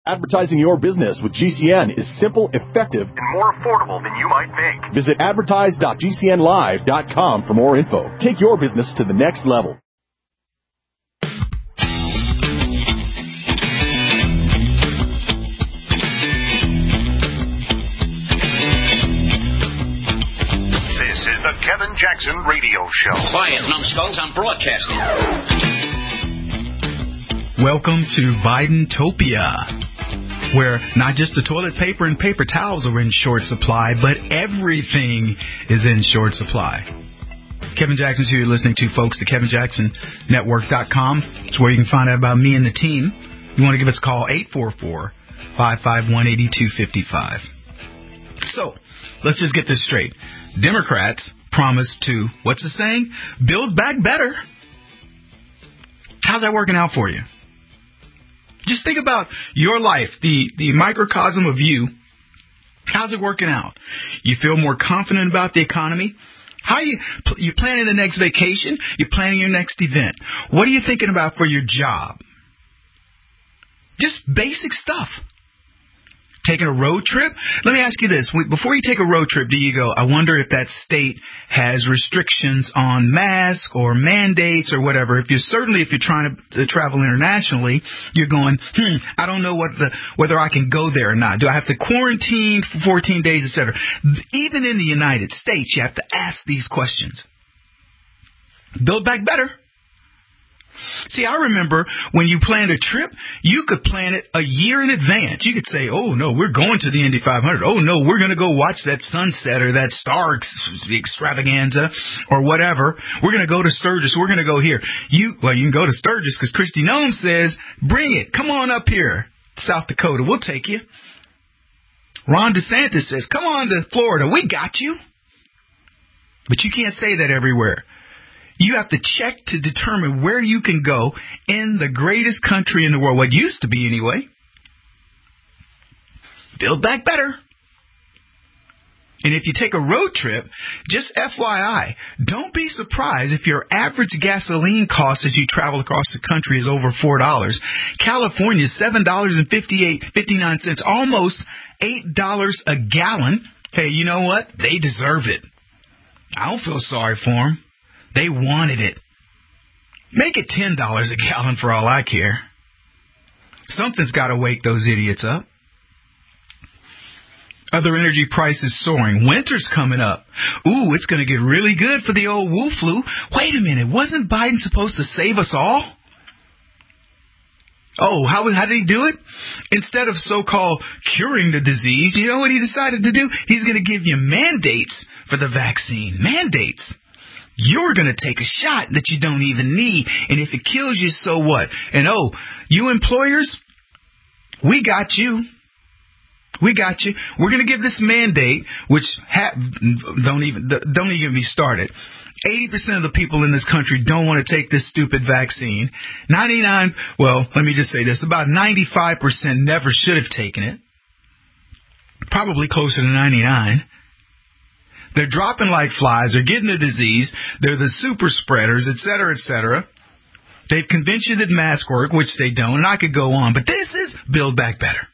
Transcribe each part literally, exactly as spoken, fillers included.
Advertising your business with G C N is simple, effective, and more affordable than you might think. Visit advertise dot g c n live dot com for more info. Take your business to the next level. This is the Kevin Jackson Radio Show. Quiet, numbskulls, I'm broadcasting. Welcome to Bidentopia, where not just the toilet paper and paper towels are in short supply, but everything is in short supply. Kevin Jackson's who you're listening to, folks, the Kevin Jackson Network dot com. It's where you can find out about me and the team. You want to give us a call, eight four four, five five one, eight two five five. So, let's just get this straight. Democrats promised to, what's the saying? Build back better. How's that working out for you? Just think about your life, the, the microcosm of you. How's it working out? You feel more confident about the economy? How are you, you planning the next vacation? You're planning your next event. What are you thinking about for your job? Just basic stuff. Taking a road trip? Let me ask you this. Before you take a road trip, do you go, I wonder if that state has restrictions on masks or mandates or whatever. If you're certainly, if you're trying to travel internationally, you're going, hmm, I don't know what the, whether I can go there or not. Do I have to quarantine for fourteen days, et cetera? Even in the United States, you have to ask these questions. Build back better. See, I remember when you planned a trip, you could plan it a year in advance. You could say, oh, no, we're going to the Indy five hundred. Oh, no, we're going to go watch that sunset or that star extravaganza or whatever. We're going to go to Sturgis. We're going to go here. You, well, you can go to Sturgis because Kristi Noem says, bring it. Come on up here, South Dakota. We'll take you. Ron DeSantis says, come on to Florida. We got you. But you can't say that everywhere. You have to check to determine where you can go in the greatest country in the world. What used to be, anyway. Build back better. And if you take a road trip, just F Y I, don't be surprised if your average gasoline cost as you travel across the country is over four dollars. California is seven dollars and fifty-eight, fifty-nine cents, almost eight dollars a gallon. Hey, you know what? They deserve it. I don't feel sorry for them. They wanted it. Make it ten dollars a gallon for all I care. Something's got to wake those idiots up. Other energy prices soaring. Winter's coming up. Ooh, it's going to get really good for the old Wu flu. Wait a minute. Wasn't Biden supposed to save us all? Oh, how, how did he do it? Instead of so-called curing the disease, you know what he decided to do? He's going to give you mandates for the vaccine. Mandates. You're going to take a shot that you don't even need. And if it kills you, so what? And oh, you employers, we got you. We got you. We're going to give this mandate, which ha- don't even don't even be started. eighty percent of the people in this country don't want to take this stupid vaccine. ninety-nine, well, let me just say this, about ninety-five percent never should have taken it. Probably closer to ninety-nine. They're dropping like flies. They're getting the disease. They're the super spreaders, et cetera, et cetera. They've convinced you that masks work, which they don't, and I could go on. But this is Build Back Better.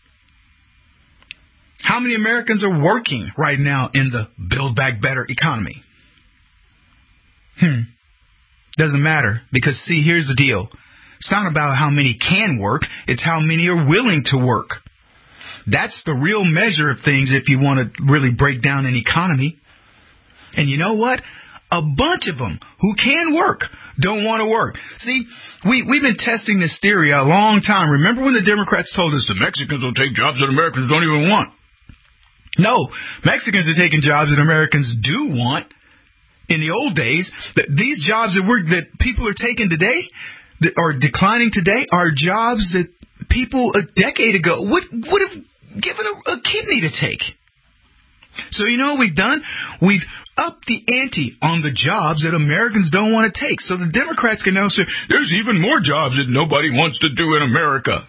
How many Americans are working right now in the Build Back Better economy? Hmm. Doesn't matter, because, see, here's the deal. It's not about how many can work. It's how many are willing to work. That's the real measure of things if you want to really break down an economy. And you know what? A bunch of them who can work don't want to work. See, we, we've been testing this theory a long time. Remember when the Democrats told us the Mexicans will take jobs that Americans don't even want? No, Mexicans are taking jobs that Americans do want. In the old days, that these jobs that we're, that people are taking today, that are declining today, are jobs that people a decade ago would would have given a, a kidney to take. So you know what we've done? We've upped the ante on the jobs that Americans don't want to take. So the Democrats can now say, there's even more jobs that nobody wants to do in America.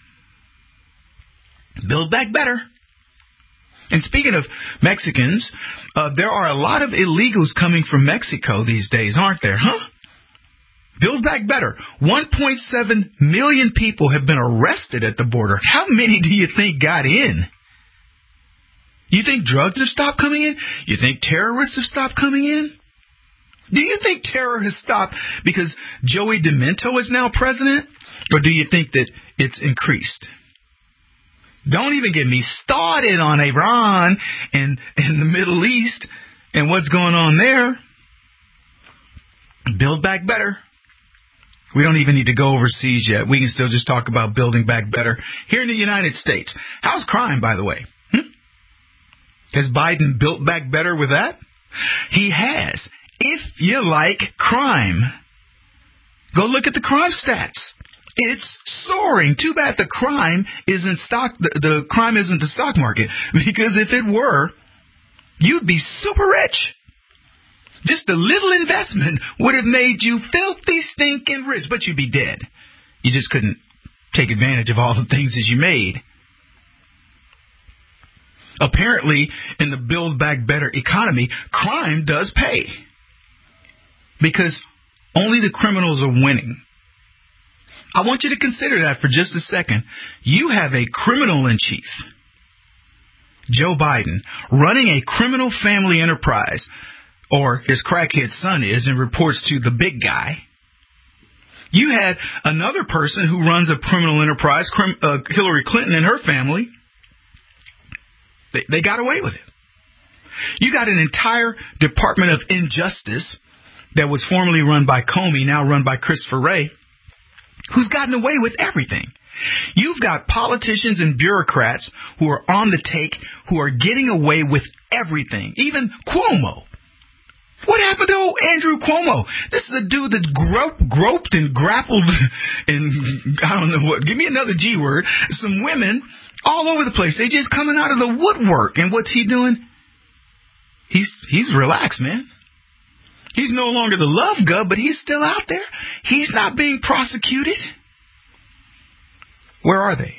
Build back better. And speaking of Mexicans, uh, there are a lot of illegals coming from Mexico these days, aren't there, huh? Build Back Better. one point seven million people have been arrested at the border. How many do you think got in? You think drugs have stopped coming in? You think terrorists have stopped coming in? Do you think terror has stopped because Joey Demento is now president? Or do you think that it's increased? Don't even get me started on Iran and, and the Middle East and what's going on there. Build Back Better. We don't even need to go overseas yet. We can still just talk about building back better here in the United States. How's crime, by the way? Hmm? Has Biden built back better with that? He has. If you like crime, go look at the crime stats. It's soaring. Too bad the crime isn't stock. The, the crime isn't the stock market, because if it were, you'd be super rich. Just a little investment would have made you filthy, stinking rich, but you'd be dead. You just couldn't take advantage of all the things that you made. Apparently, in the Build Back Better economy, crime does pay, because only the criminals are winning. I want you to consider that for just a second. You have a criminal in chief, Joe Biden, running a criminal family enterprise, or his crackhead son is, and reports to the big guy. You had another person who runs a criminal enterprise, uh, Hillary Clinton and her family. They, they got away with it. You got an entire Department of Injustice that was formerly run by Comey, now run by Christopher Wray, who's gotten away with everything. You've got politicians and bureaucrats who are on the take, who are getting away with everything. Even Cuomo. What happened to old Andrew Cuomo? This is a dude that groped, groped and grappled and I don't know what. Give me another G word. Some women all over the place. They just coming out of the woodwork. And what's he doing? He's he's relaxed, man. He's no longer the love gov, but he's still out there. He's not being prosecuted. Where are they?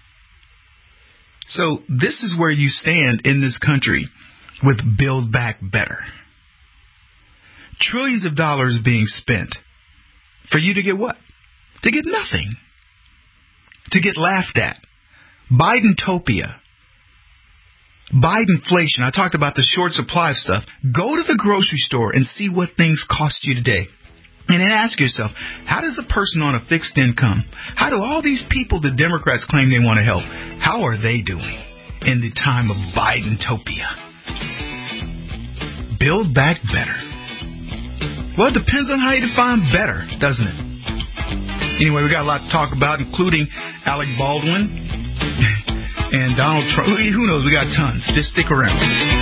So this is where you stand in this country with Build Back Better. Trillions of dollars being spent for you to get what? To get nothing. To get laughed at. Bidentopia. Bidenflation. I talked about the short supply of stuff. Go to the grocery store and see what things cost you today. And then ask yourself, how does a person on a fixed income, how do all these people the Democrats claim they want to help, how are they doing in the time of Bidentopia? Build Back Better. Well, it depends on how you define better, doesn't it? Anyway, we got a lot to talk about, including Alec Baldwin and Donald Trump. Who knows? We got tons. Just stick around.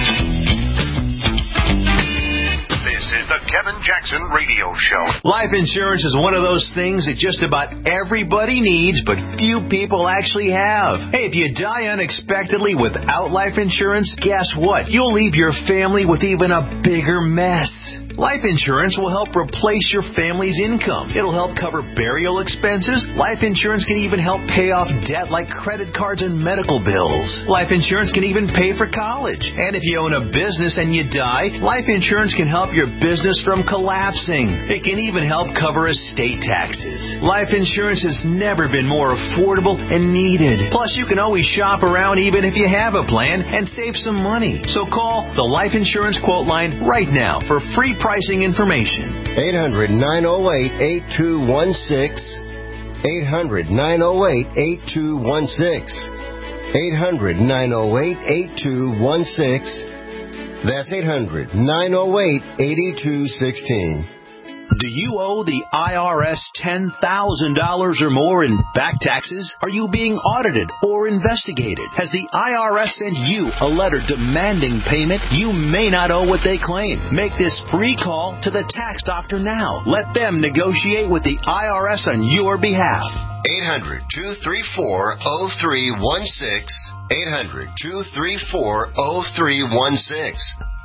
This is the Kevin Jackson Radio Show. Life insurance is one of those things that just about everybody needs, but few people actually have. Hey, if you die unexpectedly without life insurance, guess what? You'll leave your family with even a bigger mess. Life insurance will help replace your family's income. It'll help cover burial expenses. Life insurance can even help pay off debt like credit cards and medical bills. Life insurance can even pay for college. And if you own a business and you die, life insurance can help your business from collapsing. It can even help cover estate taxes. Life insurance has never been more affordable and needed. Plus, you can always shop around even if you have a plan and save some money. So call the Life Insurance Quote Line right now for free pricing information. eight hundred, nine oh eight, eight two one six. eight hundred, nine oh eight, eight two one six. eight hundred, nine oh eight, eight two one six. That's eight hundred, nine oh eight, eight two one six. Do you owe the I R S ten thousand dollars or more in back taxes? Are you being audited or investigated? Has the I R S sent you a letter demanding payment? You may not owe what they claim. Make this free call to the tax doctor now. Let them negotiate with the I R S on your behalf. eight hundred, two three four, oh three one six. eight hundred, two three four, oh three one six.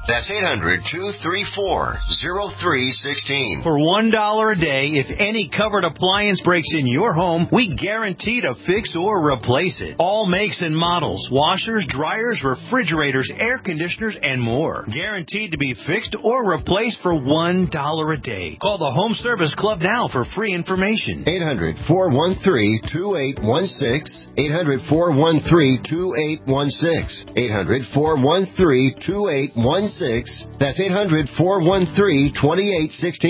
That's eight hundred, two three four, oh three one six. For one dollar a day, if any covered appliance breaks in your home, we guarantee to fix or replace it. All makes and models, washers, dryers, refrigerators, air conditioners, and more. Guaranteed to be fixed or replaced for one dollar a day. Call the Home Service Club now for free information. eight hundred, four one three, two eight one six. eight hundred, four one three, two eight one six. eight hundred, four one three, two eight one six. That's eight hundred, four one three, two eight one six.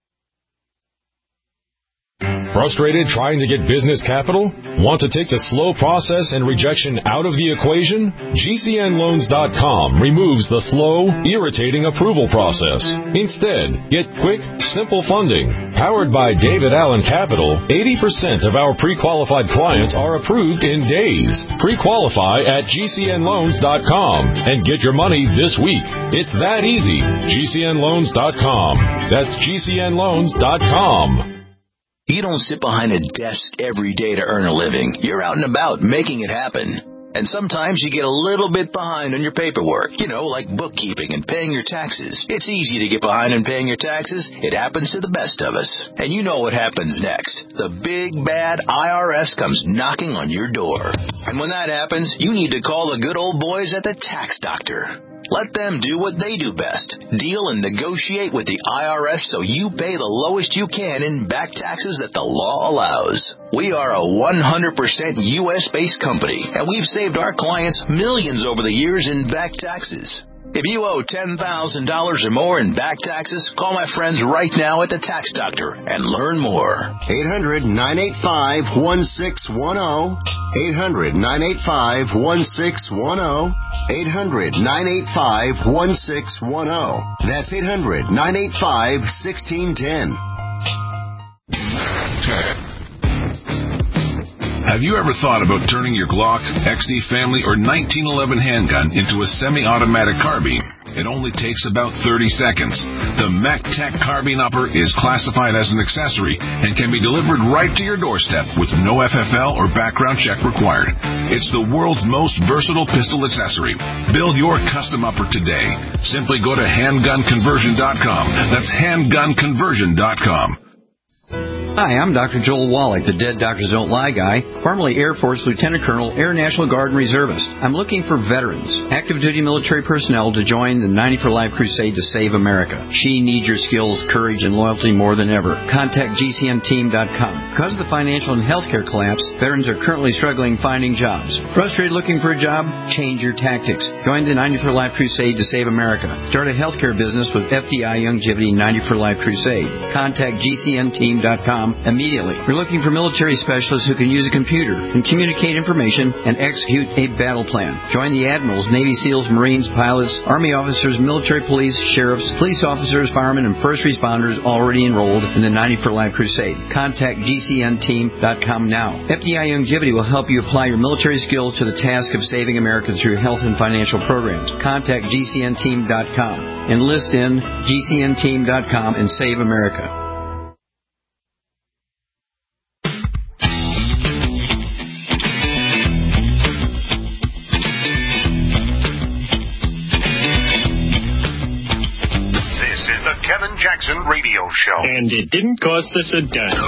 Frustrated trying to get business capital? Want to take the slow process and rejection out of the equation? G C N loans dot com removes the slow, irritating approval process. Instead, get quick, simple funding. Powered by David Allen Capital, eighty percent of our pre-qualified clients are approved in days. Pre-qualify at G C N loans dot com and get your money this week. It's that easy. G C N loans dot com. That's G C N loans dot com. You don't sit behind a desk every day to earn a living. You're out and about making it happen. And sometimes you get a little bit behind on your paperwork, you know, like bookkeeping and paying your taxes. It's easy to get behind on paying your taxes. It happens to the best of us. And you know what happens next. The big, bad I R S comes knocking on your door. And when that happens, you need to call the good old boys at the Tax Doctor. Let them do what they do best. Deal and negotiate with the I R S so you pay the lowest you can in back taxes that the law allows. We are a one hundred percent U S-based company, and we've saved our clients millions over the years in back taxes. If you owe ten thousand dollars or more in back taxes, call my friends right now at the Tax Doctor and learn more. eight hundred, nine eight five, one six one zero. eight hundred, nine eight five, one six one zero. eight hundred, nine eight five, one six one zero. That's eight hundred, nine eight five, one six one zero. Have you ever thought about turning your Glock, X D Family, or nineteen eleven handgun into a semi-automatic carbine? It only takes about thirty seconds. The MacTech Carbine Upper is classified as an accessory and can be delivered right to your doorstep with no F F L or background check required. It's the world's most versatile pistol accessory. Build your custom upper today. Simply go to handgun conversion dot com. That's handgun conversion dot com. Hi, I'm Doctor Joel Wallach, the Dead Doctors Don't Lie guy, formerly Air Force Lieutenant Colonel, Air National Guard and Reservist. I'm looking for veterans, active duty military personnel to join the ninety for Life crusade to save America. She needs your skills, courage, and loyalty more than ever. Contact G C N team dot com. Because of the financial and healthcare collapse, veterans are currently struggling finding jobs. Frustrated looking for a job? Change your tactics. Join the ninety for Life crusade to save America. Start a healthcare business with F D I Youngevity ninety for Life crusade. Contact G C N team dot com immediately. We're looking for military specialists who can use a computer and communicate information and execute a battle plan. Join the admirals, Navy SEALs, Marines, pilots, Army officers, military police, sheriffs, police officers, firemen, and first responders already enrolled in the ninety for Life crusade. Contact G C N team dot com now. F D I Youngevity will help you apply your military skills to the task of saving America through health and financial programs. Contact G C N team dot com. Enlist in G C N team dot com and save America. Kevin Jackson Radio Show. And it didn't cost us a dime.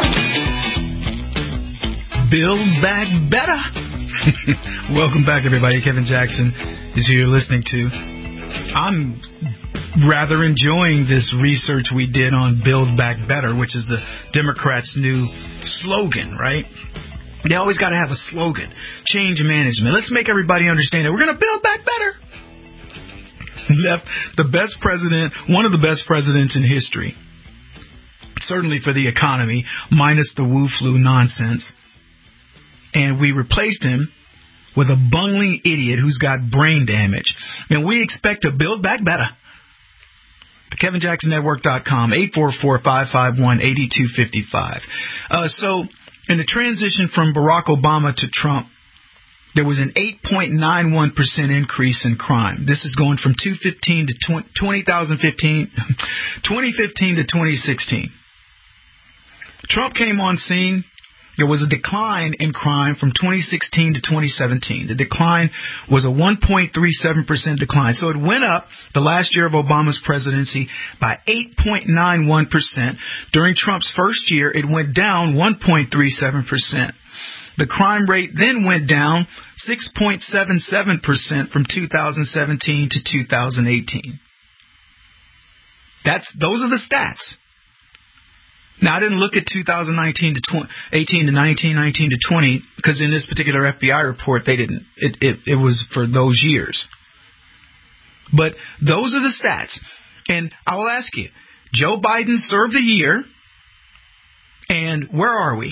Build Back Better. Welcome back, everybody. Kevin Jackson is who you're listening to. I'm rather enjoying this research we did on Build Back Better, which is the Democrats' new slogan, right? They always got to have a slogan. Change management. Let's make everybody understand that we're going to build back better. Left the best president, one of the best presidents in history, certainly for the economy, minus the Wu flu nonsense. And we replaced him with a bungling idiot who's got brain damage. And we expect to build back better. The Kevin Jackson Network dot com, eight four four, five five one, eight two five five. Uh, so in the transition from Barack Obama to Trump, there was an eight point nine one percent increase in crime. This is going from two fifteen to twenty fifteen, twenty fifteen to twenty sixteen. Trump came on scene, there was a decline in crime from twenty sixteen to twenty seventeen. The decline was a one point three seven percent decline. So it went up the last year of Obama's presidency by eight point nine one percent. During Trump's first year, it went down one point three seven percent. The crime rate then went down six point seven seven percent from two thousand seventeen to two thousand eighteen. That's, those are the stats. Now, I didn't look at two thousand nineteen to eighteen to nineteen, nineteen to twenty, because in this particular F B I report, they didn't, it, it, it was for those years. But those are the stats. And I will ask you, Joe Biden served a year, and where are we?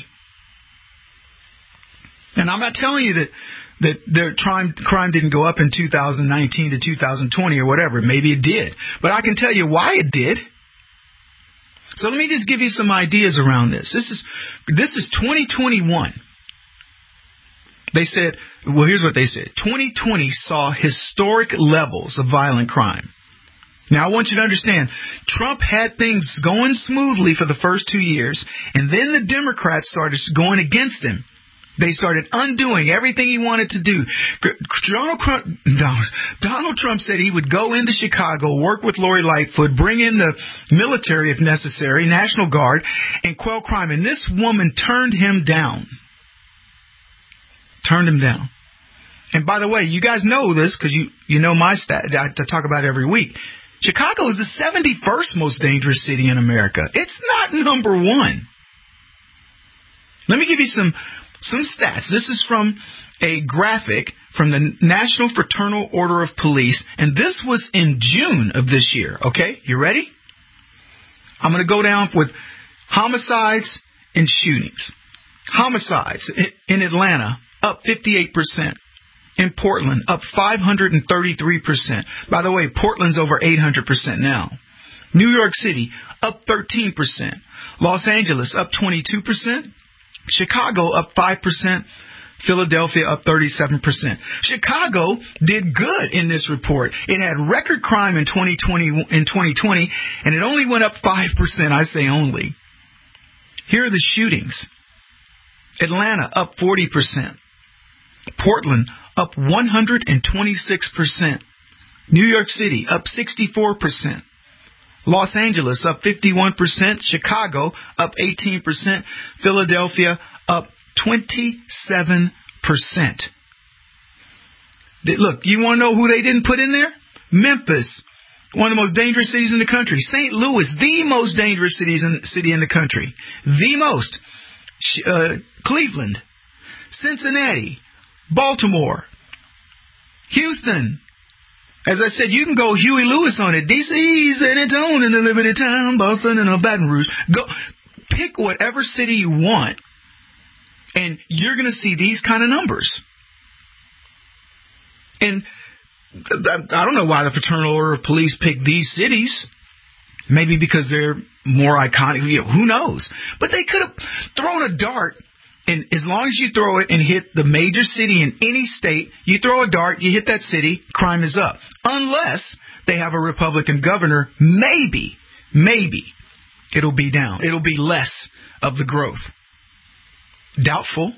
And I'm not telling you that that their crime, crime didn't go up in two thousand nineteen to two thousand twenty or whatever. Maybe it did. But I can tell you why it did. So let me just give you some ideas around this. This is this is twenty twenty-one. They said, well, here's what they said. twenty twenty saw historic levels of violent crime. Now, I want you to understand, Trump had things going smoothly for the first two years, and then the Democrats started going against him. They started undoing everything he wanted to do. Donald Trump, Donald Trump said he would go into Chicago, work with Lori Lightfoot, bring in the military if necessary, National Guard, and quell crime. And this woman turned him down. Turned him down. And by the way, you guys know this because you, you know my stat I talk about it every week. Chicago is the seventy-first most dangerous city in America. It's not number one. Let me give you some... Some stats. This is from a graphic from the National Fraternal Order of Police, and this was in June of this year. Okay, you ready? I'm going to go down with homicides and shootings. Homicides in Atlanta, up fifty-eight percent. In Portland, up five hundred thirty-three percent. By the way, Portland's over eight hundred percent now. New York City, up thirteen percent. Los Angeles, up twenty-two percent. Chicago up five percent. Philadelphia up thirty-seven percent. Chicago did good in this report. It had record crime in twenty twenty, in twenty twenty, and it only went up five percent. I say only. Here are the shootings. Atlanta up forty percent. Portland up one hundred twenty-six percent. New York City up sixty-four percent. Los Angeles up fifty-one percent. Chicago up eighteen percent. Philadelphia up twenty-seven percent. Look, you want to know who they didn't put in there? Memphis, one of the most dangerous cities in the country. Saint Louis, the most dangerous cities in, city in the country. The most. Uh, Cleveland, Cincinnati, Baltimore, Houston. As I said, you can go Huey Lewis on it. D C's in its own in the Liberty Town, Boston, and Baton Rouge. Go pick whatever city you want, and you're going to see these kind of numbers. And I don't know why the Fraternal Order of Police picked these cities. Maybe because they're more iconic. You know, who knows? But they could have thrown a dart. And as long as you throw it and hit the major city in any state, you throw a dart, you hit that city, crime is up. Unless they have a Republican governor, maybe, maybe it'll be down. It'll be less of the growth. Doubtful.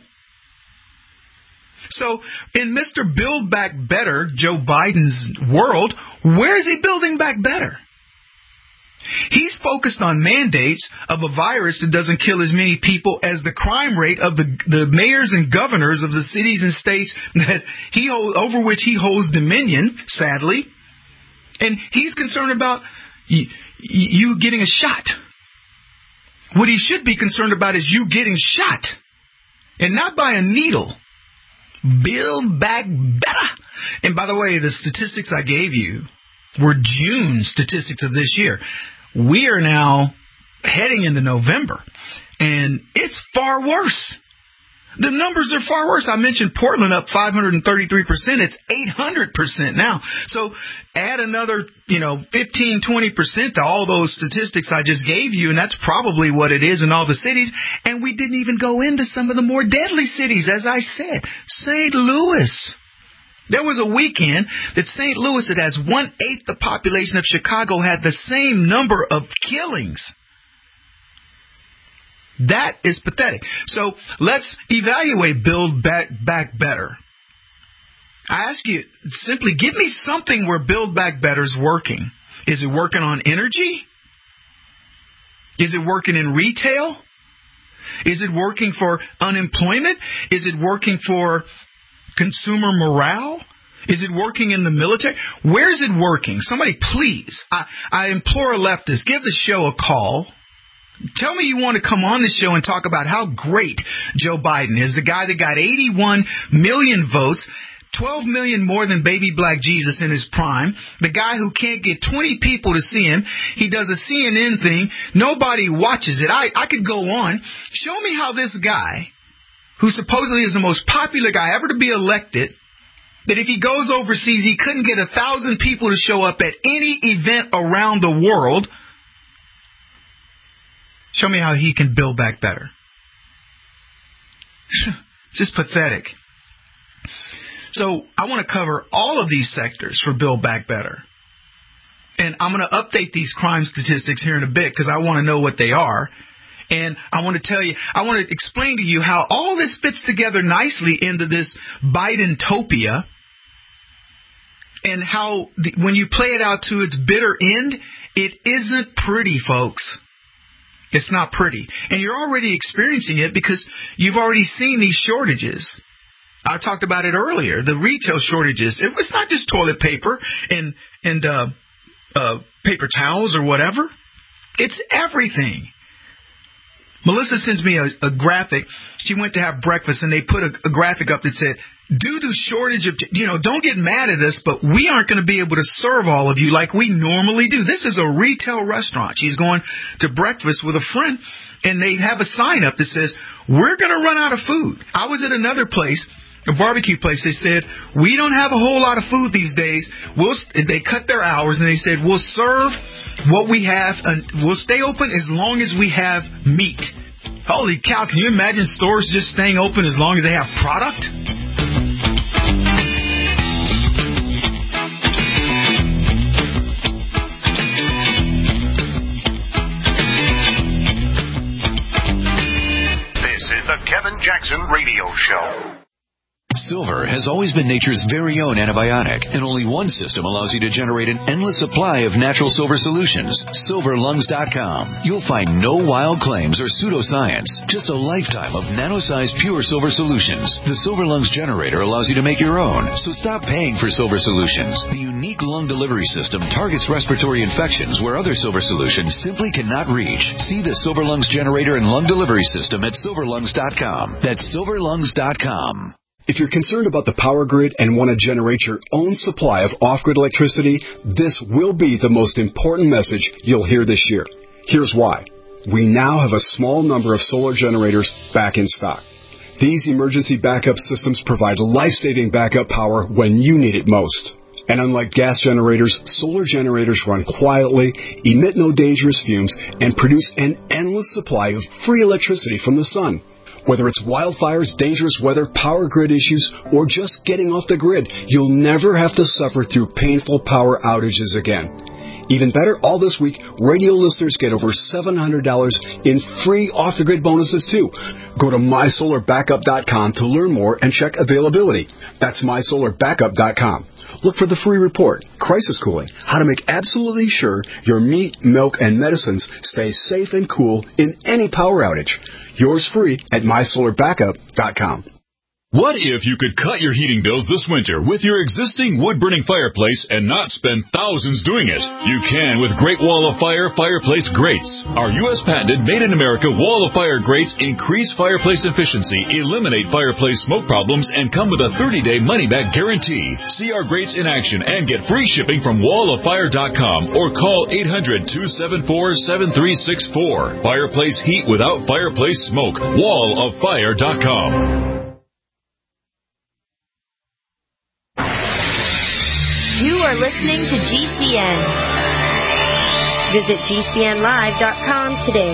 So in Mister Build Back Better, Joe Biden's world, where is he building back better? He's focused on mandates of a virus that doesn't kill as many people as the crime rate of the, the mayors and governors of the cities and states that he hold, over which he holds dominion, sadly. And he's concerned about you, you getting a shot. What he should be concerned about is you getting shot, and not by a needle. Build back better. And by the way, the statistics I gave you were June statistics of this year. We are now heading into November, and it's far worse. The numbers are far worse. I mentioned Portland up five hundred thirty-three percent. It's eight hundred percent now. So add another, you know, fifteen, twenty percent to all those statistics I just gave you, and that's probably what it is in all the cities. And we didn't even go into some of the more deadly cities, as I said. Saint Louis. There was a weekend that Saint Louis, that has one-eighth the population of Chicago, had the same number of killings. That is pathetic. So let's evaluate Build Back, Back Better. I ask you, simply give me something where Build Back Better is working. Is it working on energy? Is it working in retail? Is it working for unemployment? Is it working for consumer morale? Is it working in the military? Where is it working? Somebody, please, I, I implore a leftist, give the show a call. Tell me you want to come on the show and talk about how great Joe Biden is, the guy that got eighty-one million votes, twelve million more than baby black Jesus in his prime, the guy who can't get twenty people to see him. He does a C N N thing. Nobody watches it. I, I could go on. Show me how this guy, who supposedly is the most popular guy ever to be elected, that if he goes overseas, he couldn't get a thousand people to show up at any event around the world. Show me how he can build back better. It's just pathetic. So I want to cover all of these sectors for Build Back Better. And I'm going to update these crime statistics here in a bit because I want to know what they are. And I want to tell you, I want to explain to you how all this fits together nicely into this Bidentopia, and how the, when you play it out to its bitter end, it isn't pretty, folks. It's not pretty. And you're already experiencing it because you've already seen these shortages. I talked about it earlier, the retail shortages. It was not just toilet paper and, and uh, uh, paper towels or whatever. It's everything. Melissa sends me a, a graphic. She went to have breakfast, and they put a, a graphic up that said, due to shortage of, you know, don't get mad at us, but we aren't going to be able to serve all of you like we normally do. This is a retail restaurant. She's going to breakfast with a friend, and they have a sign up that says, we're going to run out of food. I was at another place, a barbecue place. They said, we don't have a whole lot of food these days. We'll, they cut their hours, and they said, we'll serve what we have, and we'll stay open as long as we have meat. Holy cow, can you imagine stores just staying open as long as they have product? This is the Kevin Jackson Radio Show. Silver has always been nature's very own antibiotic, and only one system allows you to generate an endless supply of natural silver solutions. silver lungs dot com. You'll find no wild claims or pseudoscience, just a lifetime of nano-sized pure silver solutions. The Silver Lungs generator allows you to make your own, so stop paying for silver solutions. The unique lung delivery system targets respiratory infections where other silver solutions simply cannot reach. See the Silver Lungs generator and lung delivery system at silver lungs dot com. That's silver lungs dot com. If you're concerned about the power grid and want to generate your own supply of off-grid electricity, this will be the most important message you'll hear this year. Here's why. We now have a small number of solar generators back in stock. These emergency backup systems provide life-saving backup power when you need it most. And unlike gas generators, solar generators run quietly, emit no dangerous fumes, and produce an endless supply of free electricity from the sun. Whether it's wildfires, dangerous weather, power grid issues, or just getting off the grid, you'll never have to suffer through painful power outages again. Even better, all this week, radio listeners get over seven hundred dollars in free off-the-grid bonuses, too. Go to my solar backup dot com to learn more and check availability. That's my solar backup dot com. Look for the free report, Crisis Cooling, how to make absolutely sure your meat, milk, and medicines stay safe and cool in any power outage. Yours free at my solar backup dot com. What if you could cut your heating bills this winter with your existing wood-burning fireplace and not spend thousands doing it? You can with Great Wall of Fire Fireplace Grates. Our U S patented made-in-America Wall of Fire grates increase fireplace efficiency, eliminate fireplace smoke problems, and come with a thirty-day money-back guarantee. See our grates in action and get free shipping from wall of fire dot com or call eight hundred, two seven four, seven three six four. Fireplace heat without fireplace smoke. wall of fire dot com. You are listening to G C N. Visit G C N live dot com today.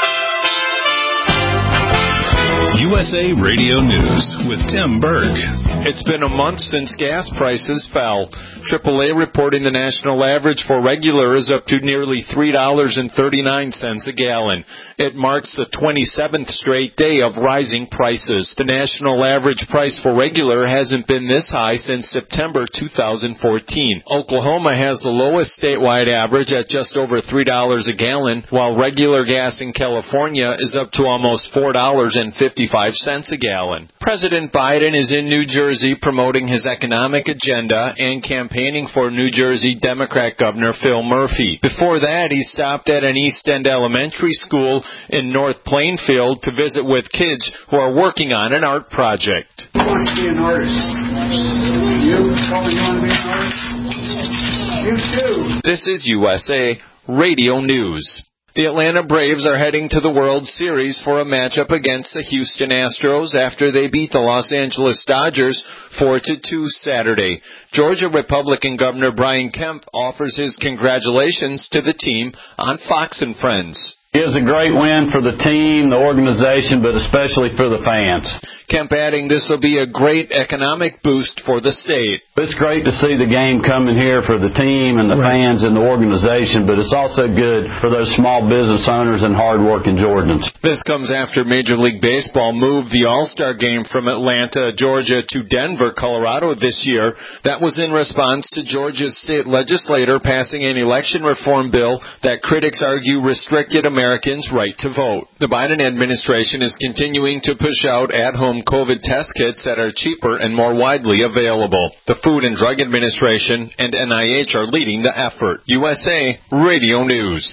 U S A Radio News with Tim Berg. It's been a month since gas prices fell. triple A reporting the national average for regular is up to nearly three dollars and thirty-nine cents a gallon. It marks the twenty-seventh straight day of rising prices. The national average price for regular hasn't been this high since September two thousand fourteen. Oklahoma has the lowest statewide average at just over three dollars a gallon, while regular gas in California is up to almost four dollars and fifty-five cents a gallon. President Biden is in New Jersey promoting his economic agenda and campaigning for New Jersey Democrat Governor Phil Murphy. Before that, he stopped at an East End elementary school in North Plainfield to visit with kids who are working on an art project. Who wants to be an artist? You? Probably want to be an artist? You too. This is U S A Radio News. The Atlanta Braves are heading to the World Series for a matchup against the Houston Astros after they beat the Los Angeles Dodgers four to two Saturday. Georgia Republican Governor Brian Kemp offers his congratulations to the team on Fox and Friends. It was a great win for the team, the organization, but especially for the fans. Kemp adding this will be a great economic boost for the state. It's great to see the game coming here for the team and the right. fans and the organization, but it's also good for those small business owners and hard-working Georgians. This comes after Major League Baseball moved the All-Star game from Atlanta, Georgia to Denver, Colorado this year. That was in response to Georgia's state legislator passing an election reform bill that critics argue restricted Americans' right to vote. The Biden administration is continuing to push out at-home COVID test kits that are cheaper and more widely available. The Food and Drug Administration and N I H are leading the effort. U S A Radio News.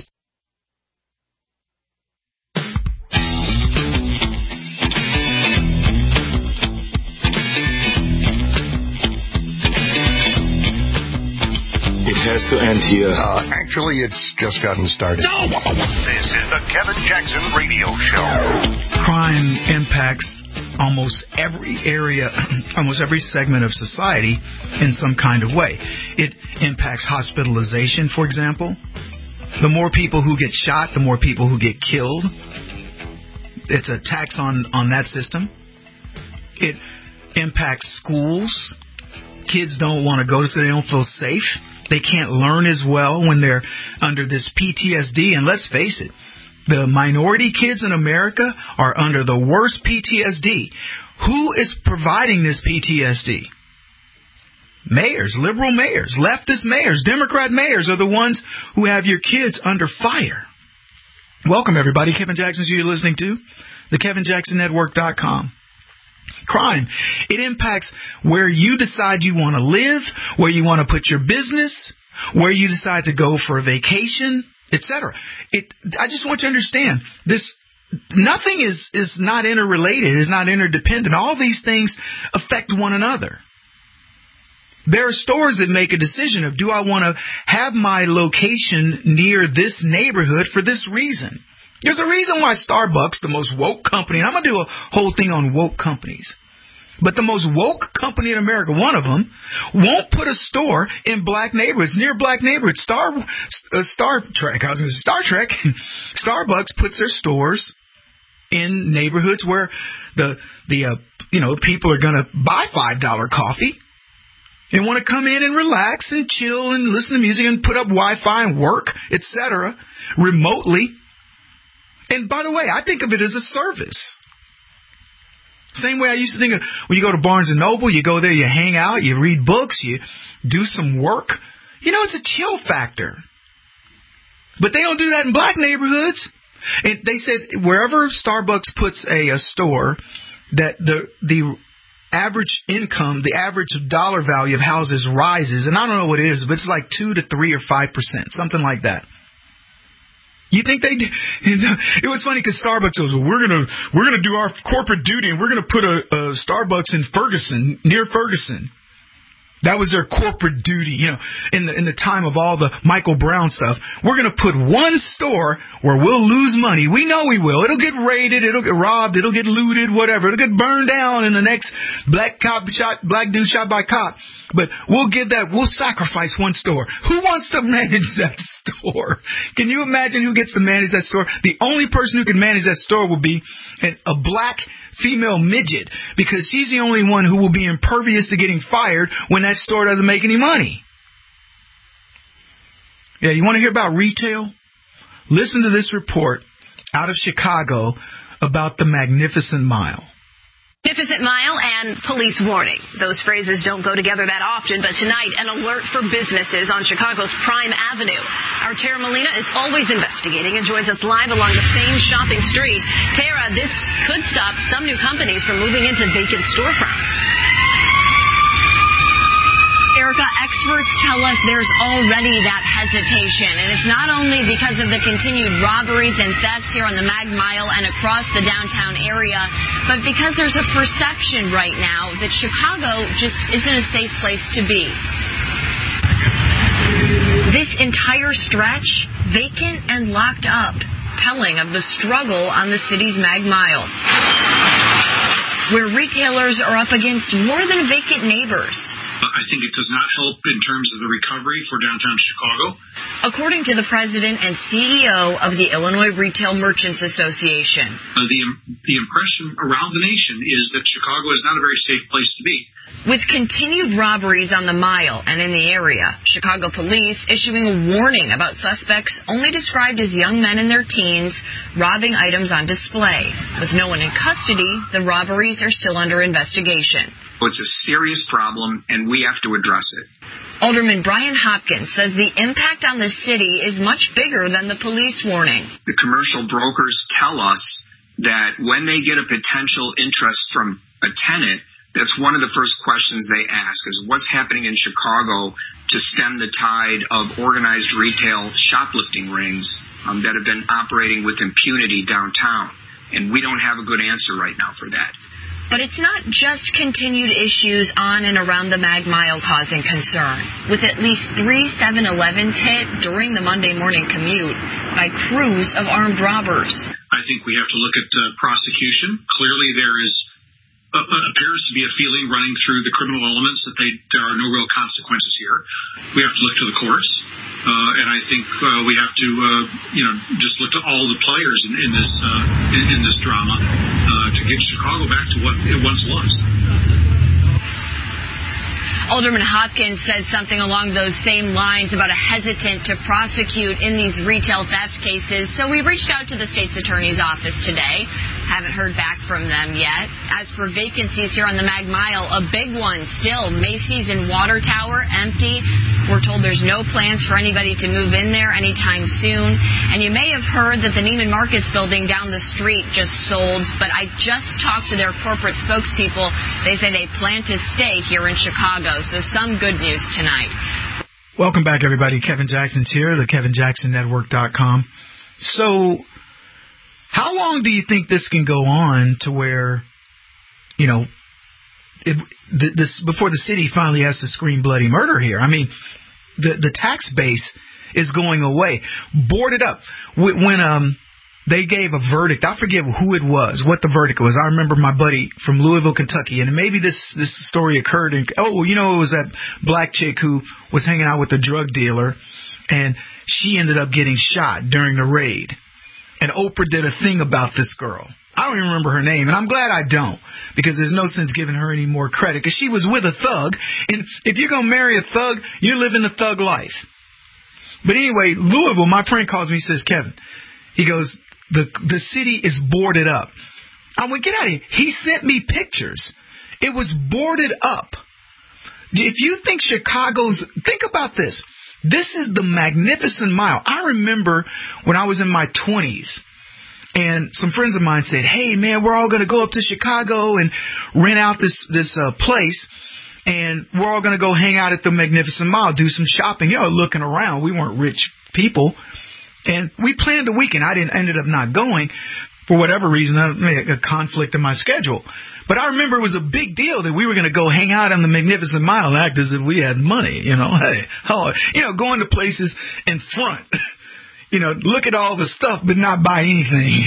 It has to end here. Uh, actually, it's just gotten started. No! This is the Kevin Jackson Radio Show. Crime impacts almost every area, almost every segment of society in some kind of way. It impacts hospitalization, for example. The more people who get shot, the more people who get killed. It's a tax on, on that system. It impacts schools. Kids don't want to go to school. They don't feel safe. They can't learn as well when they're under this P T S D. And let's face it, the minority kids in America are under the worst P T S D. Who is providing this P T S D? Mayors, liberal mayors, leftist mayors, Democrat mayors are the ones who have your kids under fire. Welcome, everybody. Kevin Jackson, you're listening to the Kevin Jackson Network dot com. Crime. It impacts where you decide you want to live, where you want to put your business, where you decide to go for a vacation, et cetera. It. I just want you to understand this. Nothing is is not interrelated, is not interdependent. All these things affect one another. There are stores that make a decision of, do I want to have my location near this neighborhood for this reason? There's a reason why Starbucks, the most woke company, and I'm going to do a whole thing on woke companies, but the most woke company in America, one of them, won't put a store in black neighborhoods, near black neighborhoods. Star, uh, Star Trek, I was going to say Star Trek, Starbucks puts their stores in neighborhoods where the, the uh, you know, people are going to buy five dollar coffee and want to come in and relax and chill and listen to music and put up Wi-Fi and work, et cetera, remotely. And by the way, I think of it as a service. Same way I used to think of when you go to Barnes and Noble, you go there, you hang out, you read books, you do some work. You know, it's a chill factor. But they don't do that in black neighborhoods. And they said wherever Starbucks puts a, a store, that the the average income, the average dollar value of houses rises. And I don't know what it is, but it's like two to three or five percent, something like that. You think they do? It was funny because Starbucks was, well, we're gonna we're gonna do our corporate duty and we're gonna put a, a Starbucks in Ferguson, near Ferguson. That was their corporate duty, you know, in the in the time of all the Michael Brown stuff. We're going to put one store where we'll lose money. We know we will. It'll get raided. It'll get robbed. It'll get looted, whatever. It'll get burned down in the next black cop shot, black dude shot by cop. But we'll give that, we'll sacrifice one store. Who wants to manage that store? Can you imagine who gets to manage that store? The only person who can manage that store will be a black female midget because she's the only one who will be impervious to getting fired when that store doesn't make any money. Yeah, you want to hear about retail? Listen to this report out of Chicago about the Magnificent Mile. Magnificent Mile and police warning. Those phrases don't go together that often, but tonight, an alert for businesses on Chicago's Prime Avenue. Our Tara Molina is always investigating and joins us live along the same shopping street. Tara, this could stop some new companies from moving into vacant storefronts. Erica, experts tell us there's already that hesitation, and it's not only because of the continued robberies and thefts here on the Mag Mile and across the downtown area, but because there's a perception right now that Chicago just isn't a safe place to be. This entire stretch, vacant and locked up, telling of the struggle on the city's Mag Mile, where retailers are up against more than vacant neighbors. I think it does not help in terms of the recovery for downtown Chicago. According to the president and C E O of the Illinois Retail Merchants Association. Uh, the, the impression around the nation is that Chicago is not a very safe place to be. With continued robberies on the mile and in the area, Chicago police issuing a warning about suspects only described as young men in their teens robbing items on display. With no one in custody, the robberies are still under investigation. It's a serious problem, and we have to address it. Alderman Brian Hopkins says the impact on the city is much bigger than the police warning. The commercial brokers tell us that when they get a potential interest from a tenant, that's one of the first questions they ask is what's happening in Chicago to stem the tide of organized retail shoplifting rings um, that have been operating with impunity downtown. And we don't have a good answer right now for that. But it's not just continued issues on and around the Mag Mile causing concern, with at least three seven elevens hit during the Monday morning commute by crews of armed robbers. I think we have to look at uh, prosecution. Clearly there is uh, appears to be a feeling running through the criminal elements that they, there are no real consequences here. We have to look to the courts. Uh, and I think uh, we have to, uh, you know, just look at all the players in, in this uh, in, in this drama uh, to get Chicago back to what it once was. Alderman Hopkins said something along those same lines about a hesitant to prosecute in these retail theft cases. So we reached out to the state's attorney's office today. Haven't heard back from them yet. As for vacancies here on the Mag Mile, a big one still. Macy's and Water Tower empty. We're told there's no plans for anybody to move in there anytime soon. And you may have heard that the Neiman Marcus building down the street just sold, but I just talked to their corporate spokespeople. They say they plan to stay here in Chicago. So some good news tonight. Welcome back, everybody. Kevin Jackson's here, the Kevin Jackson Network dot com. So how long do you think this can go on to where, you know, it, this before the city finally has to scream bloody murder here? I mean, the the tax base is going away. Boarded up. When um they gave a verdict, I forget who it was, what the verdict was. I remember my buddy from Louisville, Kentucky, and maybe this this story occurred in, oh, you know, it was that black chick who was hanging out with the drug dealer, and she ended up getting shot during the raid. And Oprah did a thing about this girl. I don't even remember her name, and I'm glad I don't, because there's no sense giving her any more credit, because she was with a thug, and if you're going to marry a thug, you're living the thug life. But anyway, Louisville, my friend calls me, says, Kevin, he goes, the the city is boarded up. I went, get out of here. He sent me pictures. It was boarded up. If you think Chicago's, think about this. This is the Magnificent Mile. I remember when I was in my twenties, and some friends of mine said, hey, man, we're all going to go up to Chicago and rent out this, this uh, place, and we're all going to go hang out at the Magnificent Mile, do some shopping. You know, looking around. We weren't rich people. And we planned a weekend. I didn't ended up not going for whatever reason, a conflict in my schedule. But I remember it was a big deal that we were going to go hang out on the Magnificent Mile and act as if we had money, you know. Hey, oh, you know, going to places in front. You know, look at all the stuff but not buy anything.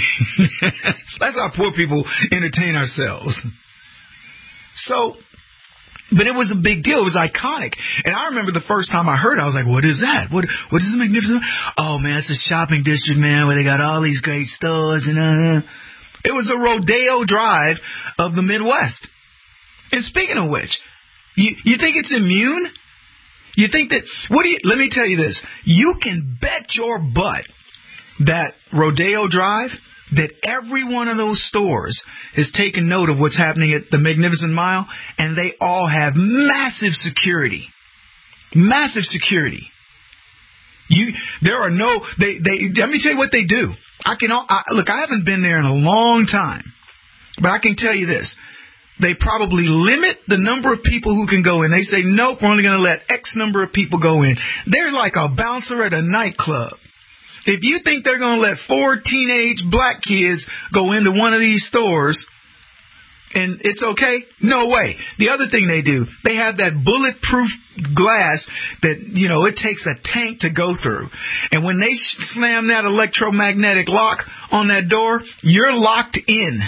That's how poor people entertain ourselves. So, but it was a big deal. It was iconic. And I remember the first time I heard it, I was like, what is that? What What is the Magnificent? Oh, man, it's a shopping district, man, where they got all these great stores. And uh, It was a Rodeo Drive of the Midwest. And speaking of which, you, you think it's immune? You think that, what do you, let me tell you this. You can bet your butt that Rodeo Drive, that every one of those stores has taken note of what's happening at the Magnificent Mile, and they all have massive security. Massive security. You, there are no, they, they, let me tell you what they do. I can, I, look, I haven't been there in a long time, but I can tell you this. They probably limit the number of people who can go in. They say, nope, we're only going to let X number of people go in. They're like a bouncer at a nightclub. If you think they're going to let four teenage black kids go into one of these stores and it's okay, no way. The other thing they do, they have that bulletproof glass that, you know, it takes a tank to go through. And when they slam that electromagnetic lock on that door, you're locked in.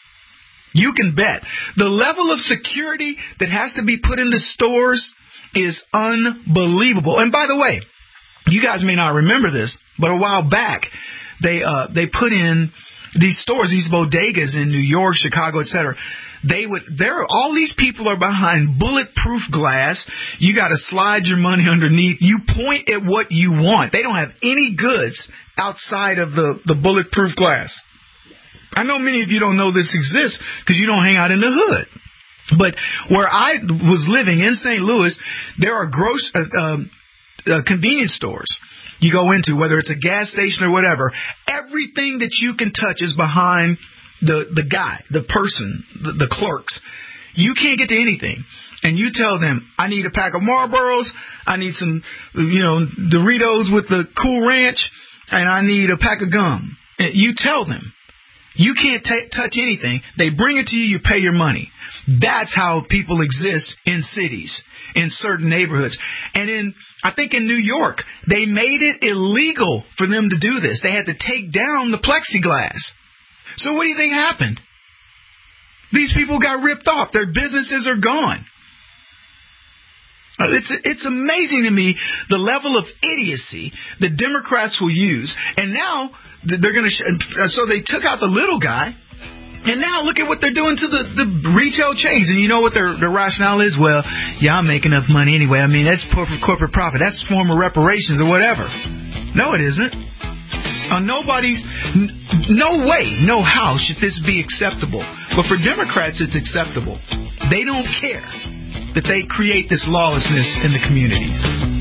You can bet. The level of security that has to be put into stores is unbelievable. And by the way, you guys may not remember this, but a while back, they uh, they put in these stores, these bodegas in New York, Chicago, et cetera. They would, there, all these people are behind bulletproof glass. You got to slide your money underneath. You point at what you want. They don't have any goods outside of the, the bulletproof glass. I know many of you don't know this exists because you don't hang out in the hood. But where I was living in Saint Louis, there are gross uh, um, uh, convenience stores you go into, whether it's a gas station or whatever. Everything that you can touch is behind the, the guy, the person, the, the clerks. You can't get to anything. And you tell them, I need a pack of Marlboros, I need some, you know, Doritos with the Cool Ranch, and I need a pack of gum. And you tell them. You can't t- touch anything. They bring it to you, you pay your money. That's how people exist in cities, in certain neighborhoods. And in, I think in New York, they made it illegal for them to do this. They had to take down the plexiglass. So what do you think happened? These people got ripped off. Their businesses are gone. It's it's amazing to me the level of idiocy the Democrats will use. And now they're going to sh- so they took out the little guy, and now look at what they're doing to the, the retail chains. And you know what their, their rationale is? Well, yeah, I'm making enough money anyway. I mean, that's for corporate profit. That's form of reparations or whatever. No, it isn't. Uh, nobody's, n- no way, no how should this be acceptable. But for Democrats, it's acceptable. They don't care that they create this lawlessness in the communities.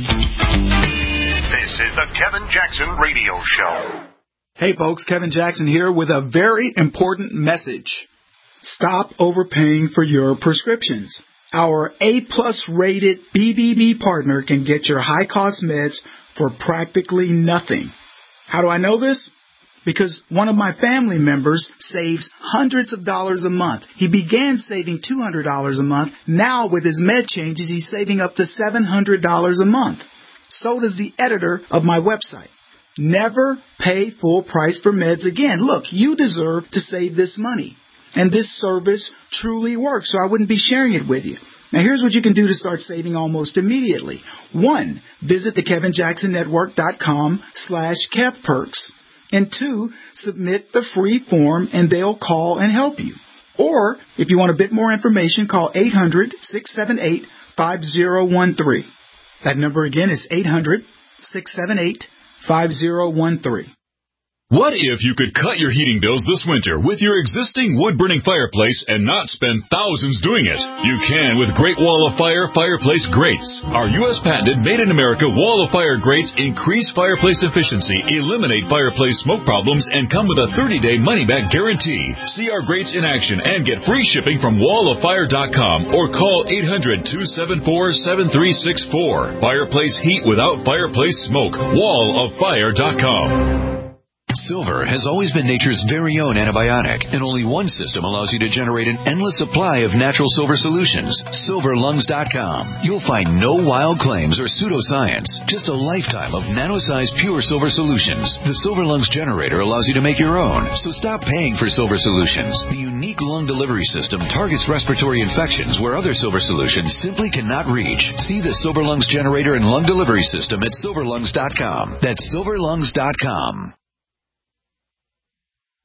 This is the Kevin Jackson Radio Show. Hey folks, Kevin Jackson here with a very important message. Stop overpaying for your prescriptions. Our A-plus rated B B B partner can get your high-cost meds for practically nothing. How do I know this? Because one of my family members saves hundreds of dollars a month. He began saving two hundred dollars a month. Now with his med changes, he's saving up to seven hundred dollars a month. So does the editor of my website. Never pay full price for meds again. Look, you deserve to save this money. And this service truly works, so I wouldn't be sharing it with you. Now, here's what you can do to start saving almost immediately. One, visit the Kevin Jackson Network dot com slash Kev Perks. And two, submit the free form and they'll call and help you. Or, if you want a bit more information, call eight hundred, six seven eight, five zero one three. That number again is eight hundred, six seven eight, five zero one three. What if you could cut your heating bills this winter with your existing wood-burning fireplace and not spend thousands doing it? You can with Great Wall of Fire Fireplace Grates. Our U S patented made-in-America Wall of Fire grates increase fireplace efficiency, eliminate fireplace smoke problems, and come with a thirty-day money-back guarantee. See our grates in action and get free shipping from wall of fire dot com or call eight hundred, two seven four, seven three six four. Fireplace heat without fireplace smoke. wall of fire dot com. Silver has always been nature's very own antibiotic, and only one system allows you to generate an endless supply of natural silver solutions. silver lungs dot com. You'll find no wild claims or pseudoscience, just a lifetime of nano-sized pure silver solutions. The Silver Lungs generator allows you to make your own, so stop paying for silver solutions. The unique lung delivery system targets respiratory infections where other silver solutions simply cannot reach. See the Silver Lungs generator and lung delivery system at silver lungs dot com. That's silver lungs dot com.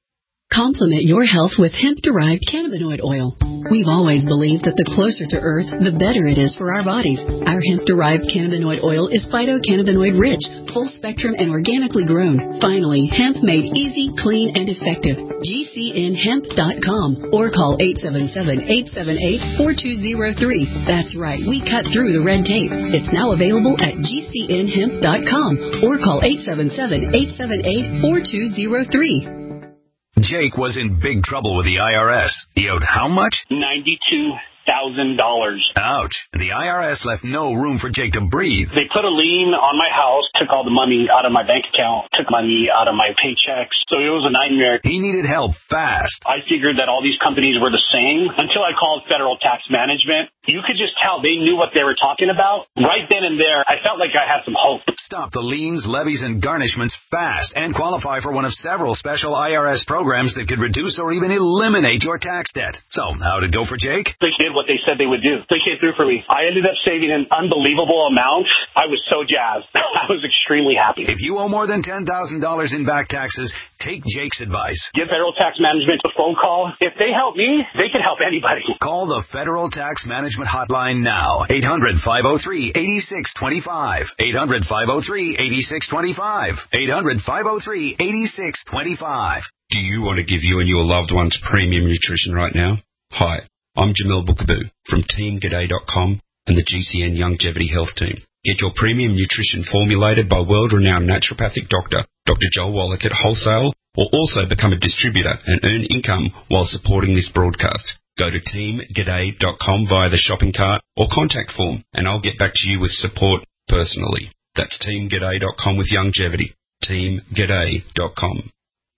Complement your health with hemp-derived cannabinoid oil. We've always believed that the closer to Earth, the better it is for our bodies. Our hemp-derived cannabinoid oil is phytocannabinoid-rich, full-spectrum, and organically grown. Finally, hemp made easy, clean, and effective. G C N hemp dot com or call eight seven seven, eight seven eight, four two zero three. That's right, we cut through the red tape. It's now available at G C N hemp dot com or call eight seven seven, eight seven eight, four two zero three. Jake was in big trouble with the I R S. He owed how much? ninety-two thousand dollars. Ouch. The I R S left no room for Jake to breathe. They put a lien on my house, took all the money out of my bank account, took money out of my paychecks. So it was a nightmare. He needed help fast. I figured that all these companies were the same until I called Federal Tax Management. You could just tell they knew what they were talking about. Right then and there, I felt like I had some hope. Stop the liens, levies, and garnishments fast and qualify for one of several special I R S programs that could reduce or even eliminate your tax debt. So, how'd it go for Jake? They did what they said they would do. They came through for me. I ended up saving an unbelievable amount. I was so jazzed. I was extremely happy. If you owe more than ten thousand dollars in back taxes, take Jake's advice. Give Federal Tax Management a phone call. If they help me, they can help anybody. Call the Federal Tax Management Hotline now. eight hundred, five oh three, eight six two five. eight hundred, five oh three, eight six two five. eight hundred, five oh three, eight six two five. Do you want to give you and your loved ones premium nutrition right now? Hi, I'm Jamil Bookaboo from Team G'day dot com and the G C N Longevity Health Team. Get your premium nutrition formulated by world-renowned naturopathic doctor, Doctor Joel Wallach at wholesale, or also become a distributor and earn income while supporting this broadcast. Go to Team G'day dot com via the shopping cart or contact form, and I'll get back to you with support personally. That's Team G'day dot com with longevity. Team G'day dot com.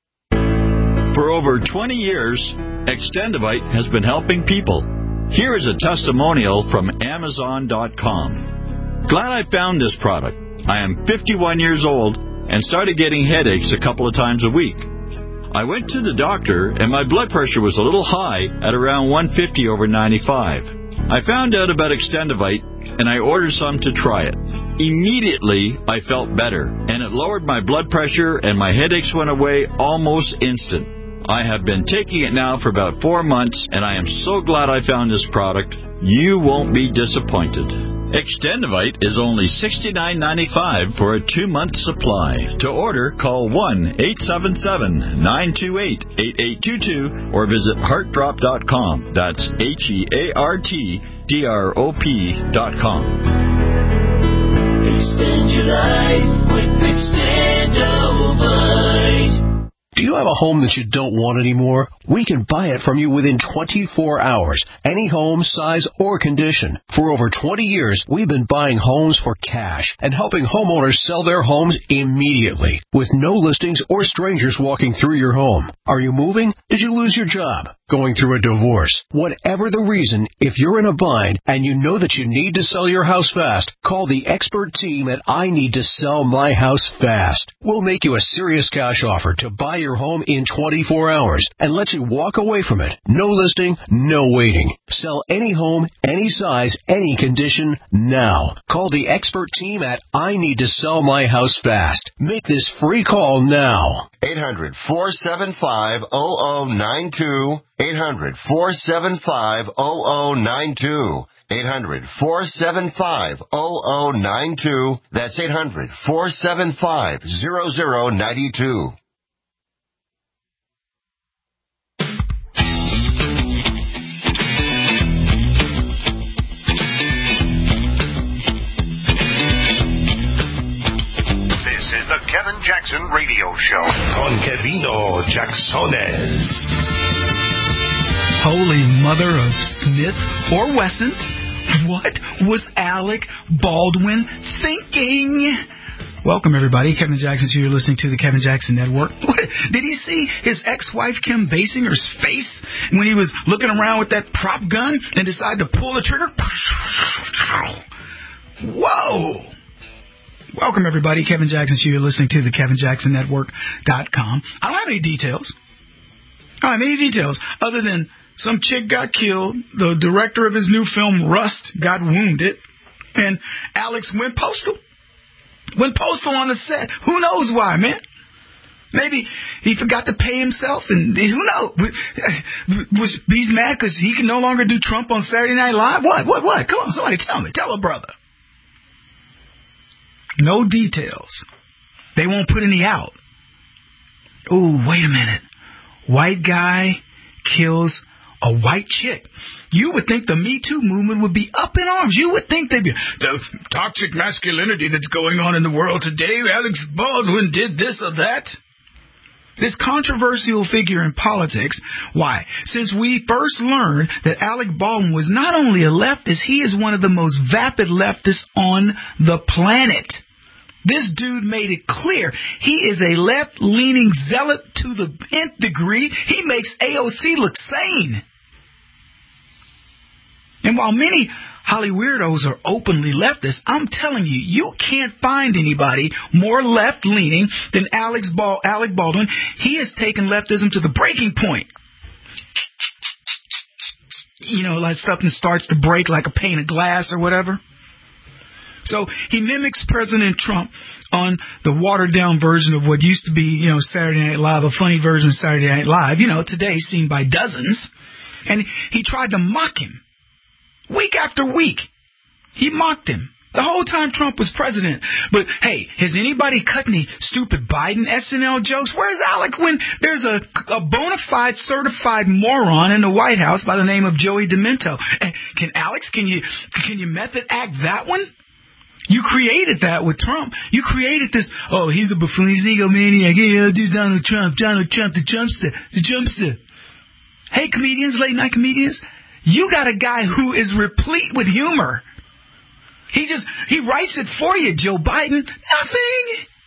For over twenty years, Extendivite has been helping people. Here is a testimonial from Amazon dot com. Glad I found this product. I am fifty-one years old and started getting headaches a couple of times a week. I went to the doctor and my blood pressure was a little high at around one fifty over ninety-five. I found out about Extendivite and I ordered some to try it. Immediately, I felt better and it lowered my blood pressure and my headaches went away almost instant. I have been taking it now for about four months, and I am so glad I found this product. You won't be disappointed. Extendivite is only sixty-nine ninety-five for a two-month supply. To order, call one eight seven seven, nine two eight, eight eight two two or visit heart drop dot com. That's H E A R T D R O P dot com. Extend your life with Extendivite. Do you have a home that you don't want anymore? We can buy it from you within twenty-four hours. Any home, size, or condition. For over twenty years, we've been buying homes for cash and helping homeowners sell their homes immediately with no listings or strangers walking through your home. Are you moving? Did you lose your job? Going through a divorce? Whatever the reason, if you're in a bind and you know that you need to sell your house fast, call the expert team at I Need to Sell My House Fast. We'll make you a serious cash offer to buy your home in twenty-four hours and let you walk away from it. No listing, no waiting. Sell any home, any size, any condition now. Call the expert team at I Need to Sell My House Fast. Make this free call now. eight hundred, four seven five, zero zero nine two. eight hundred, four seven five, zero zero nine two. eight hundred, four seven five, zero zero nine two. That's eight hundred, four seven five, zero zero nine two. The Kevin Jackson Radio Show. Con Kevino Jacksones. Holy mother of Smith or Wesson, what was Alec Baldwin thinking? Welcome, everybody. Kevin Jackson, so you're listening to the Kevin Jackson Network. What, did he see his ex-wife, Kim Basinger's face when he was looking around with that prop gun and decided to pull the trigger? Whoa! Welcome, everybody. Kevin Jackson, so you're listening to the Kevin Jackson Network dot com. I don't have any details. I don't have any details other than some chick got killed, the director of his new film, Rust, got wounded, and Alex went postal. Went postal on the set. Who knows why, man? Maybe he forgot to pay himself, and who knows? Was he's mad because he can no longer do Trump on Saturday Night Live? What? What? What? Come on, somebody tell me. Tell a brother. No details. They won't put any out. Oh, wait a minute. White guy kills a white chick. You would think the Me Too movement would be up in arms. You would think they'd be, the toxic masculinity that's going on in the world today, Alex Baldwin did this or that. This controversial figure in politics. Why? Since we first learned that Alec Baldwin was not only a leftist, he is one of the most vapid leftists on the planet. This dude made it clear he is a left-leaning zealot to the nth degree. He makes A O C look sane. And while many Holly weirdos are openly leftist, I'm telling you, you can't find anybody more left-leaning than Alex Bal- Alec Baldwin. He has taken leftism to the breaking point. You know, like something starts to break like a pane of glass or whatever. So he mimics President Trump on the watered-down version of what used to be, you know, Saturday Night Live, a funny version of Saturday Night Live, you know, today seen by dozens. And he tried to mock him. Week after week, he mocked him. The whole time Trump was president. But, hey, has anybody cut any stupid Biden S N L jokes? Where's Alec when there's a, a bona fide certified moron in the White House by the name of Joey Demento? Can Alex, can you can you method act that one? You created that with Trump. You created this, oh, he's a buffoon, he's an egomaniac. Yeah, do Donald Trump, Donald Trump, the Trumpster, the Trumpster. Hey, comedians, late night comedians, you got a guy who is replete with humor. He just, he writes it for you, Joe Biden. Nothing.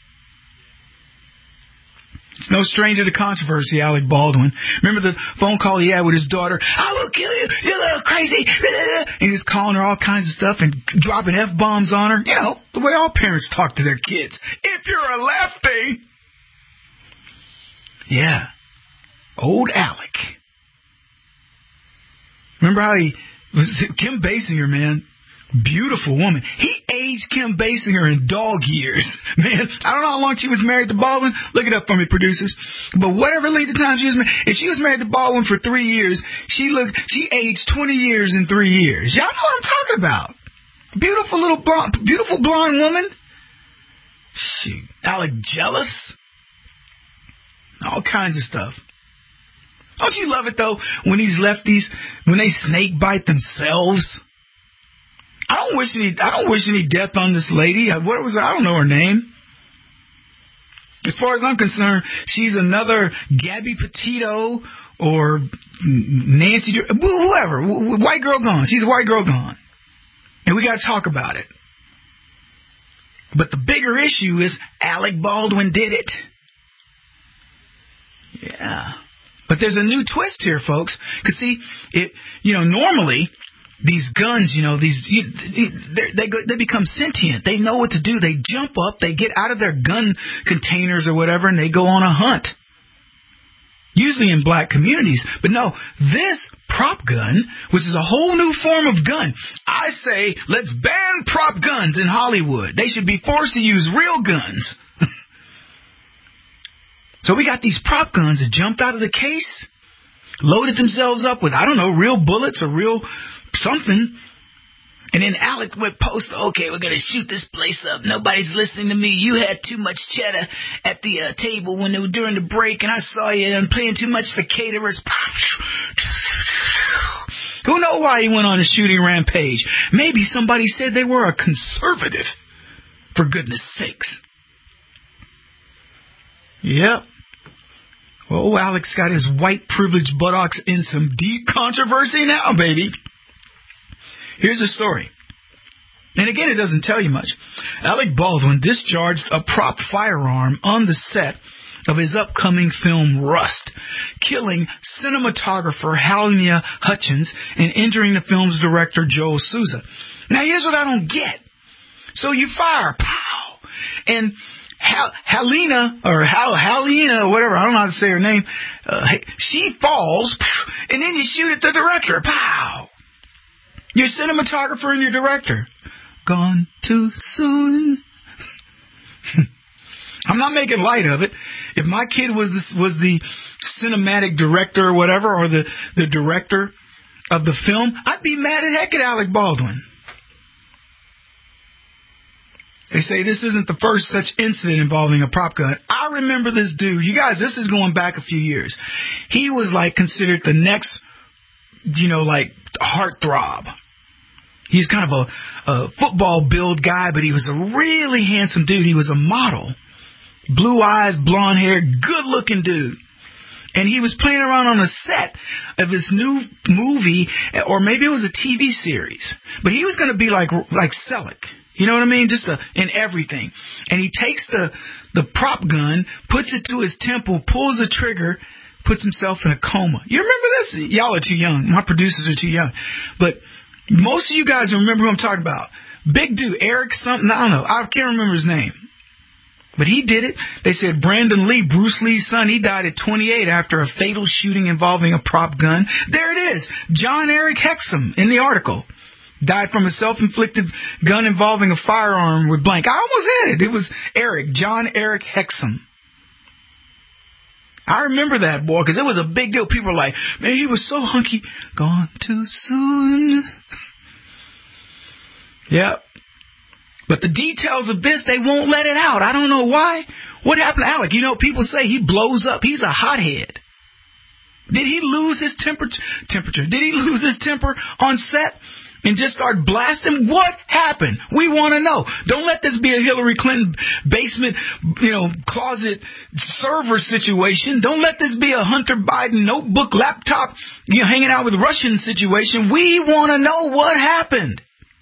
It's no stranger to controversy, Alec Baldwin. Remember the phone call he had with his daughter? I will kill you, you little crazy. And he was calling her all kinds of stuff and dropping F-bombs on her. You know, the way all parents talk to their kids. If you're a lefty. Yeah. Old Alec. Remember how he was Kim Basinger, man. Beautiful woman. He aged Kim Basinger in dog years. Man, I don't know how long she was married to Baldwin. Look it up for me, producers. But whatever length of time she was married, if she was married to Baldwin for three years, she looked, she aged twenty years in three years. Y'all know what I'm talking about. Beautiful little blonde, beautiful blonde woman. Shoot. Alec jealous. All kinds of stuff. Don't you love it, though, when these lefties, when they snake bite themselves? I don't wish any. I don't wish any death on this lady. What was? I don't know her name. As far as I'm concerned, she's another Gabby Petito or Nancy, whoever. White girl gone. She's a white girl gone, and we got to talk about it. But the bigger issue is Alec Baldwin did it. Yeah, but there's a new twist here, folks. Because see, it. You know, normally. These guns, you know, these you, they they they become sentient. They know what to do. They jump up, they get out of their gun containers or whatever, and they go on a hunt. Usually in black communities. But no, this prop gun, which is a whole new form of gun, I say let's ban prop guns in Hollywood. They should be forced to use real guns. So we got these prop guns that jumped out of the case, loaded themselves up with, I don't know, real bullets or real something. And then Alec would post, okay, we're going to shoot this place up. Nobody's listening to me. You had too much cheddar at the uh, table when they were during the break, and I saw you and paying too much for caterers. Who knows why he went on a shooting rampage? Maybe somebody said they were a conservative, for goodness sakes. Yep. Well, Alex got his white privileged buttocks in some deep controversy now, baby. Here's the story. And again, it doesn't tell you much. Alec Baldwin discharged a prop firearm on the set of his upcoming film Rust, killing cinematographer Halyna Hutchins and injuring the film's director Joel Souza. Now, here's what I don't get. So you fire, pow, and Hal- Halyna, or Hal- Halyna, or whatever, I don't know how to say her name, uh, she falls, pow, and then you shoot at the director, pow. Your cinematographer and your director. Gone too soon. I'm not making light of it. if my kid was the, was the cinematic director or whatever, or the, the director of the film, I'd be mad at heck at Alec Baldwin. They say this isn't the first such incident involving a prop gun. I remember this dude. You guys, this is going back a few years. He was like considered the next, you know, like heartthrob. He's kind of a, a football build guy, but he was a really handsome dude. He was a model. Blue eyes, blonde hair, good looking dude. And he was playing around on a set of his new movie, or maybe it was a T V series. But he was going to be like like Selleck. You know what I mean? Just a, in everything. And he takes the, the prop gun, puts it to his temple, pulls the trigger, puts himself in a coma. You remember this? Y'all are too young. My producers are too young. But most of you guys remember who I'm talking about. Big dude, Eric something, I don't know. I can't remember his name. But he did it. They said Brandon Lee, Bruce Lee's son, he died at twenty-eight after a fatal shooting involving a prop gun. There it is. John Eric Hexum in the article. Died from a self-inflicted gun involving a firearm with blank. I almost had it. It was Eric, John Eric Hexum. I remember that, boy, because it was a big deal. People were like, man, he was so hunky. Gone too soon. Yep. But the details of this, they won't let it out. I don't know why. What happened to Alec? You know, people say he blows up. He's a hothead. Did he lose his temper- temperature? Did he lose his temper on set and just start blasting? What happened? We want to know. Don't let this be a Hillary Clinton basement, you know, closet server situation. Don't let this be a Hunter Biden notebook, laptop, you know, hanging out with Russian situation. We want to know what happened.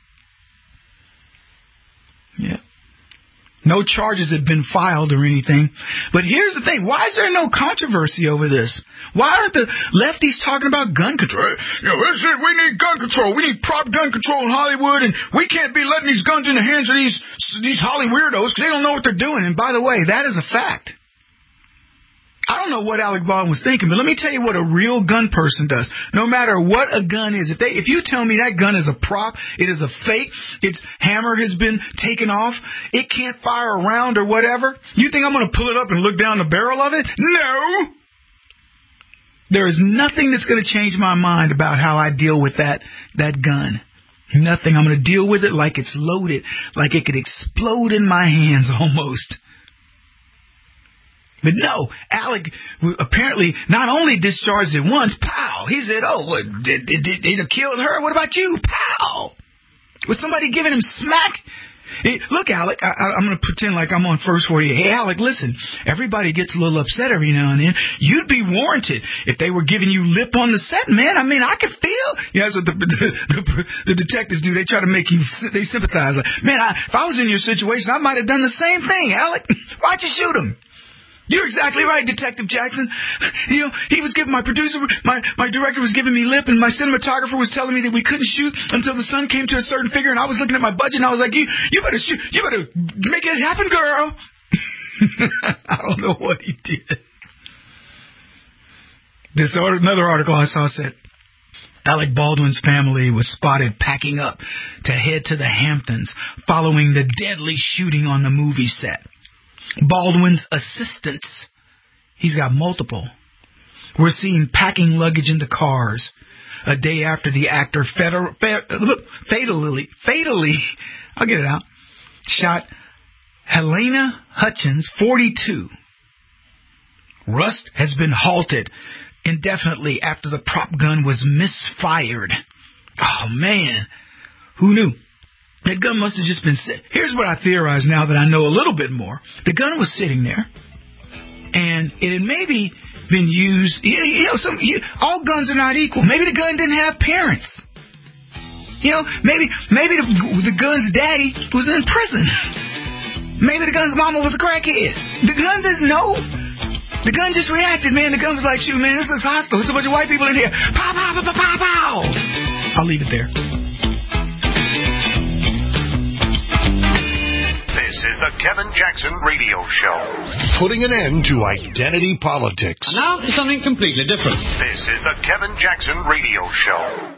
Yeah. No charges have been filed or anything. But here's the thing. Why is there no controversy over this? Why aren't the lefties talking about gun control? You know, this is, we need gun control. We need prop gun control in Hollywood, and we can't be letting these guns in the hands of these these Holly weirdos because they don't know what they're doing. And by the way, that is a fact. I don't know what Alec Baldwin was thinking, but let me tell you what a real gun person does. No matter what a gun is, if they, if you tell me that gun is a prop, it is a fake, its hammer has been taken off, it can't fire around or whatever, you think I'm going to pull it up and look down the barrel of it? No! There is nothing that's going to change my mind about how I deal with that, that gun. Nothing. I'm going to deal with it like it's loaded, like it could explode in my hands almost. But no, Alec apparently not only discharged it once, pow, he said, oh, what, did, did, did, did it kill her? What about you? Pow! Was somebody giving him smack? Hey, look, Alec, I, I, I'm going to pretend like I'm on first for you. Hey, Alec, listen, everybody gets a little upset every now and then. You'd be warranted if they were giving you lip on the set, man. I mean, I could feel. Yeah, that's what the, the, the, the detectives do. They try to make you, they sympathize. Like, man, I, if I was in your situation, I might have done the same thing, Alec. Why'd you shoot him? You're exactly right, Detective Jackson. You know, he was giving my producer, my, my director was giving me lip, and my cinematographer was telling me that we couldn't shoot until the sun came to a certain figure, and I was looking at my budget, and I was like, you, you better shoot, you better make it happen, girl. I don't know what he did. This another article I saw said, Alec Baldwin's family was spotted packing up to head to the Hamptons following the deadly shooting on the movie set. Baldwin's assistants, he's got multiple, were seen packing luggage into cars a day after the actor federal, fatally, fatally, I'll get it out, shot Helena Hutchins, forty-two. Rust has been halted indefinitely after the prop gun was misfired. Oh, man. Who knew? That gun must have just been sit. Here's what I theorize now that I know a little bit more. The gun was sitting there, and it had maybe been used. You know, some you, all guns are not equal. Maybe the gun didn't have parents. You know, maybe maybe the, the gun's daddy was in prison. Maybe the gun's mama was a crackhead. The gun doesn't know. The gun just reacted, man. The gun was like, shoot, man, this looks hostile. There's a bunch of white people in here. Pow, pow, pow, pow, pow, pow. I'll leave it there. This is the Kevin Jackson Radio Show. Putting an end to identity politics. And now for something completely different. This is the Kevin Jackson Radio Show.